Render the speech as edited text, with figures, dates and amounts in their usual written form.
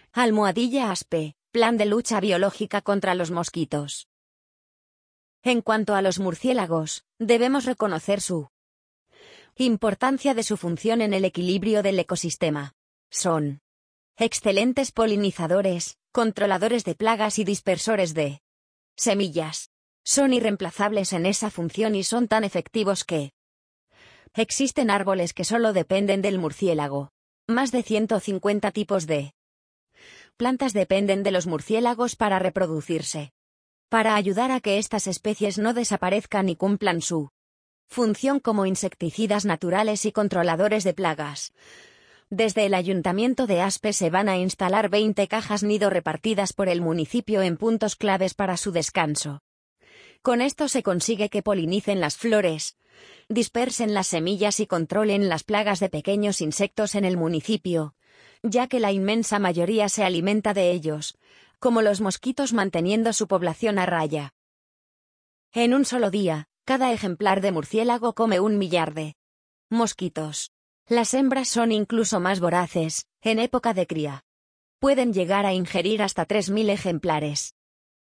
Almohadilla ASPE, Plan de lucha biológica contra los mosquitos. En cuanto a los murciélagos, debemos reconocer su importancia de su función en el equilibrio del ecosistema. Son excelentes polinizadores, controladores de plagas y dispersores de semillas. Son irreemplazables en esa función y son tan efectivos que existen árboles que solo dependen del murciélago. Más de 150 tipos de plantas dependen de los murciélagos para reproducirse. Para ayudar a que estas especies no desaparezcan y cumplan su función como insecticidas naturales y controladores de plagas. Desde el Ayuntamiento de Aspe se van a instalar 20 cajas nido repartidas por el municipio en puntos claves para su descanso. Con esto se consigue que polinicen las flores, dispersen las semillas y controlen las plagas de pequeños insectos en el municipio, ya que la inmensa mayoría se alimenta de ellos, como los mosquitos, manteniendo su población a raya. En un solo día, cada ejemplar de murciélago come 1 millar de mosquitos. Las hembras son incluso más voraces, en época de cría. Pueden llegar a ingerir hasta 3.000 ejemplares.